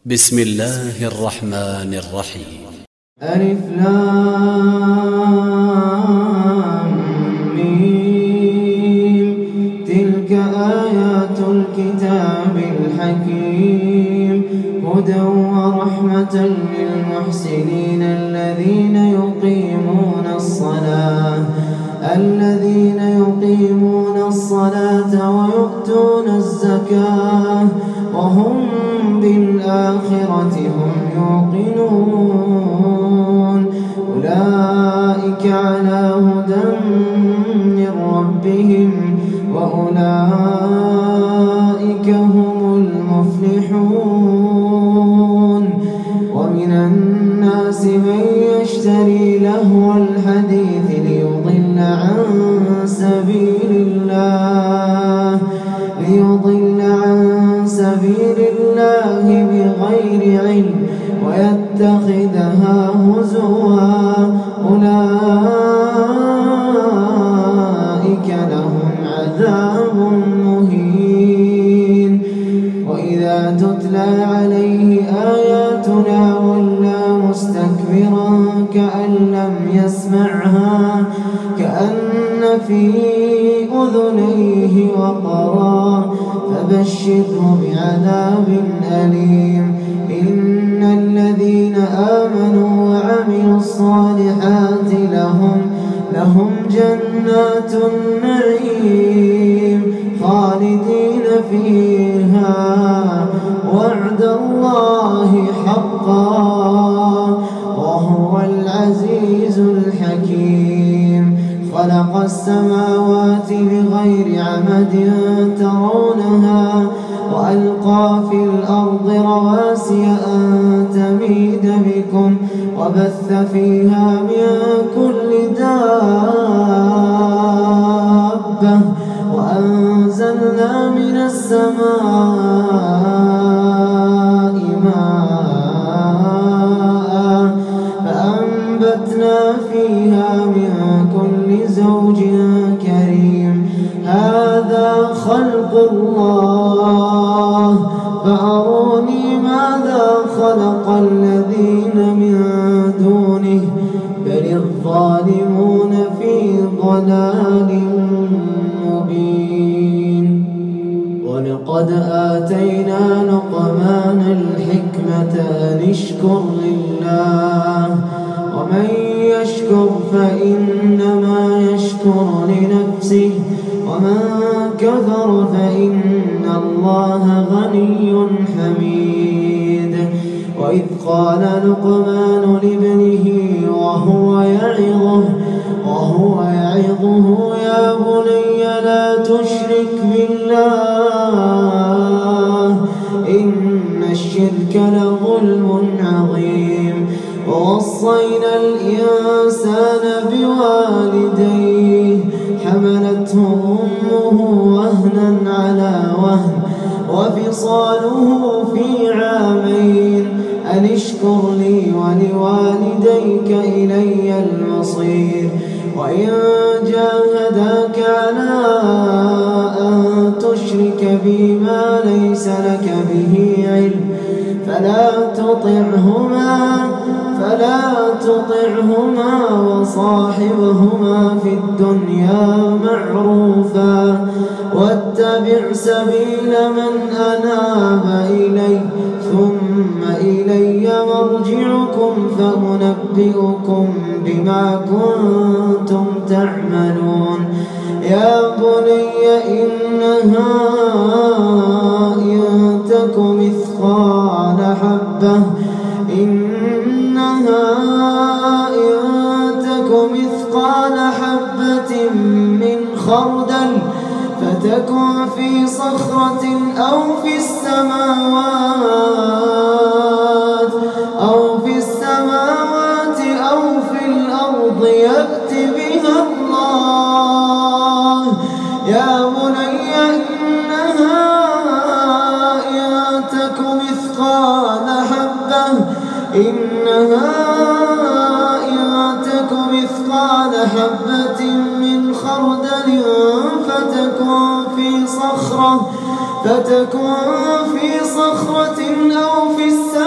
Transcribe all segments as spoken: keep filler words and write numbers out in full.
بسم الله الرحمن الرحيم. ألف لام ميم. تلك آيات الكتاب الحكيم هدى ورحمة للمحسنين الذين يقيمون الصلاة الذين يقيمون الصلاة ويؤتون الزكاة وهم بالآخرة هم يوقنون أولئك على هدى من ربهم وأولئك هم المفلحون. ومن الناس من يشتري لهو الحديث ليضل عن سبيل الله ليضل عن سبيل الله بغير علم ويتخذها هزوا أولئك لهم عذاب مهين. وإذا تتلى عليه آياتنا ولى مستكبرا كأن لم يسمعها كأن في أذنيه وقرا فبشره بعذاب أليم. إن الذين آمنوا وعملوا الصالحات لهم لهم جنات النعيم خالدين فيها وعد الله حقا وهو العزيز الحكيم. خلق السماوات بغير عمد ترونها وألقى في الأرض رواسي أن تميد بكم وبث فيها من كل دابة وأنزلنا من السماء ماء فأنبتنا فيها من كل زوج كريم. هذا خلق الله فأروني ماذا خلق الذين من دونه بل الظالمون في ضلال مبين. ولقد آتينا لقمان الحكمة أن اشكر لله ومن يشكر فإنما يشكر لنفسه ومن كفر فإن الله غني حميد. وإذ قال لقمان لابنه وهو يعظه وهو يعظه يا بني لا تشرك بالله إن الشرك لظلم عظيم. ووصينا الإنسان بوالديه حملته أمه وهنا على وهن وفصاله في عامين أن اشكر لي ولوالديك إلي المصير. وإن جاهداك على أن تشرك بي ما ليس لك به علم فلا تطعهما فلا تطعهما وصاحبهما في الدنيا معروفا واتبع سبيل من أناب إلي ثم إلي مرجعكم فأنبئكم بما كنتم تعملون. يا بني إنها إن تك مثقال حبة إنها إن تك مثقال حبة من خردل فتكن في صخرة أو في السماوات أو في السماوات أو في الأرض يأت بها الله. يا بني إنها إن تك مثقال حبة إنها إن تك مثقال حبة من خردل فتكن في صخرة فتكن في صخرة أو في السماء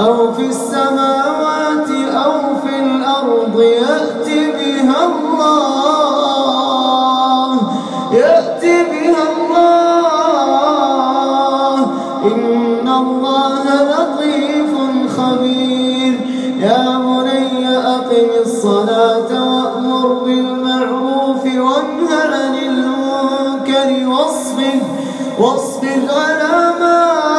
أو في السماوات أو في الأرض يأت بها الله يأت بها الله إن الله لطيف خبير. يا بني أقم الصلاة وأمر بالمعروف وانه عن المنكر واصبر واصبر على ما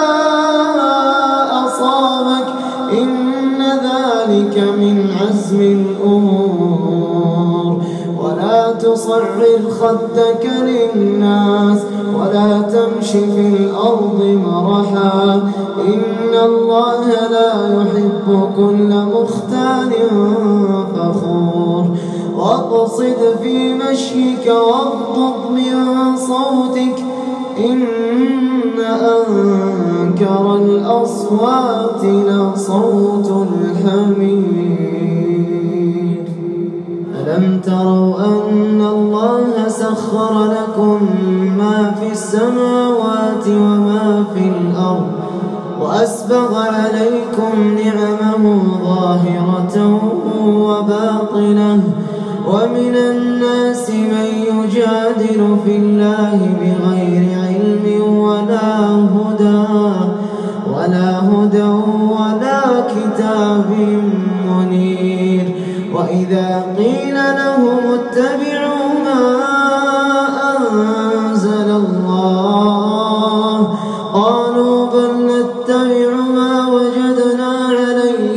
أصابك إن ذلك من عزم الأمور. ولا تصعر خدك للناس ولا تمش في الأرض مرحا إن الله لا يحب كل مختال فخور. واقصد في مشيك واغضض من صوتك إن أنكر الأصوات لصوت الحمير. ألم تروا أن الله سخر لكم ما في السماوات وما في الأرض وأسبغ عليكم نعمه ظاهرة وباطنة ومن الناس من يجادل في الله بغير علم ولا هدى ولا هدى ولا كتاب منير. وإذا قيل لهم اتبعوا ما أنزل الله قالوا بل نتبع ما وجدنا عليه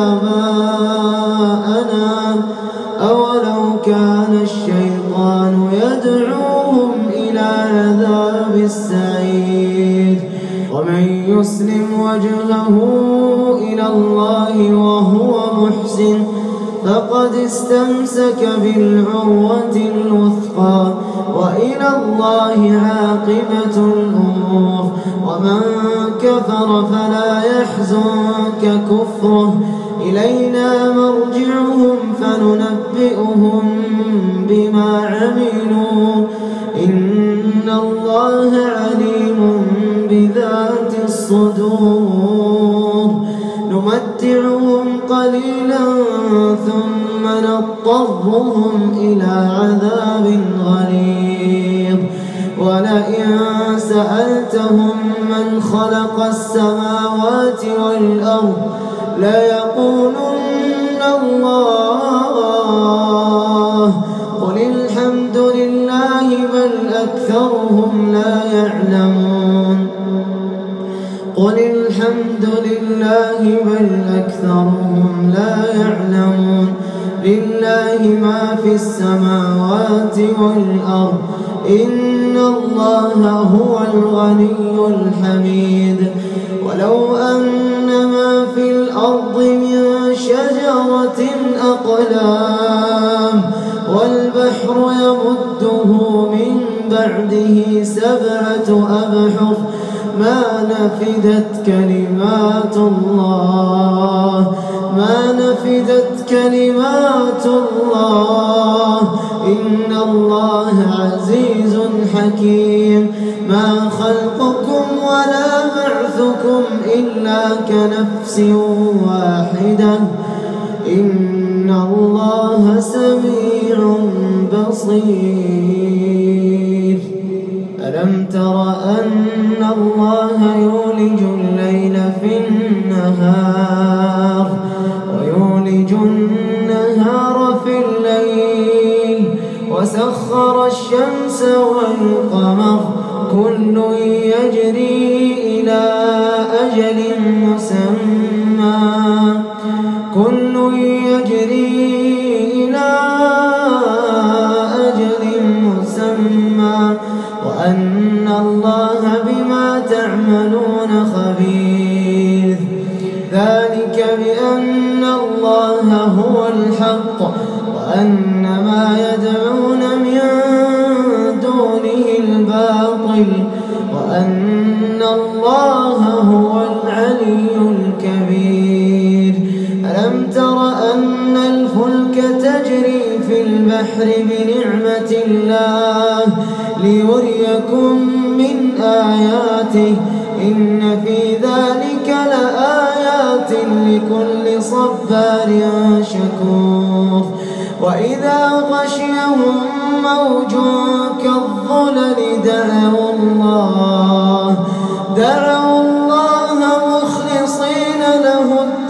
آباءنا أولو كان الشيطان يدعوهم إلى عذاب السعير. ومن يسلم وجهه إلى الله وهو محسن فقد استمسك بالعروة الوثقى وإلى الله عاقبة الأمور. ومن كفر فلا يحزنك كفره إلينا مرجعهم فننبئهم بما عملوا إن الله عليم بذات الصدور. نمتعهم قليلا ثم نضطرهم إلى عذاب غليظ. ولئن سألتهم من خلق السماوات والأرض ليقولن الله قل الحمد لله بل أكثرهم لا يعلمون قل الحمد لله بل أكثرهم لا يعلمون. لله ما في السماوات والأرض إن الله هو الغني الحميد. ولو أن ما في الأرض من شجرة أقلام والبحر يمده من بعده سبعة أبحر ما نفدت كلمات الله ما نفدت كلمات الله إن الله عزيز حكيم. ما خلقكم ولا بعثكم إلا كنفس واحدة إن الله سميع بصير. ألم تر أن الله يولج الليل في النهار ويولج النهار في الليل وسخر الشمس والقمر كل يجري إلى أجل مسمى كل يجري إلى أجل مسمى وأن الله بما تعملون خبير. ذلك بأن الله هو الحق وأن ما يدعون من دونه الباطل وأن الله هو العلي الكبير. ألم تر أن الفلك تجري في البحر بنعمة الله ليريكم من آياته إن في ذلك لآيات لكل صبار شكور. وإذا غشيهم موج كالظلل دعوا الله دعوا الله مخلصين له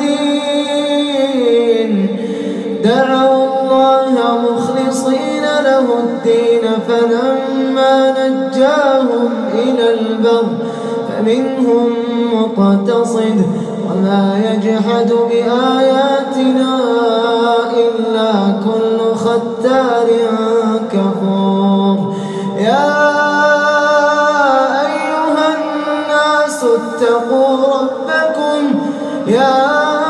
الدين دعوا الله مخلصين له الدين فلما نجاهم إلى البر فمنهم مقتصد وما يجحد بآياتنا إلا كل ختار كفور. يا أيها الناس اتقوا ربكم يا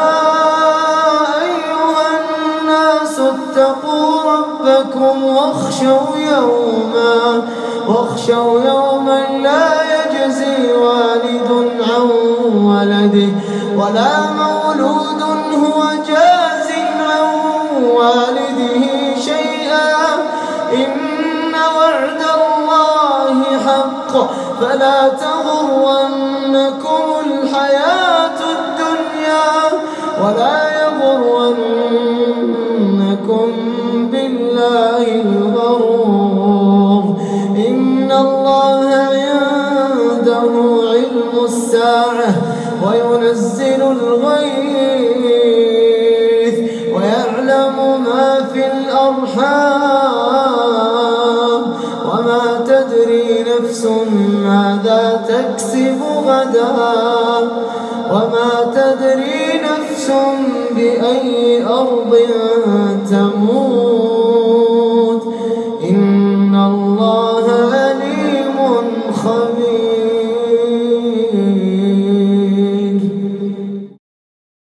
أيها الناس اتقوا ربكم واخشوا يوما واخشوا يوما لا يجزي والد عن ولده ولا مولود هو جاز عن والده شيئا إن وعد الله حق فلا تغرنكم الحياة الدنيا ولا يغرنكم بالله الغرور. إن الله عنده علم الساعة وينزل الغيث ويعلم ما في الأرحام وما تدري نفس ماذا تكسب غدا وما تدري نفس بأي أرض تموت.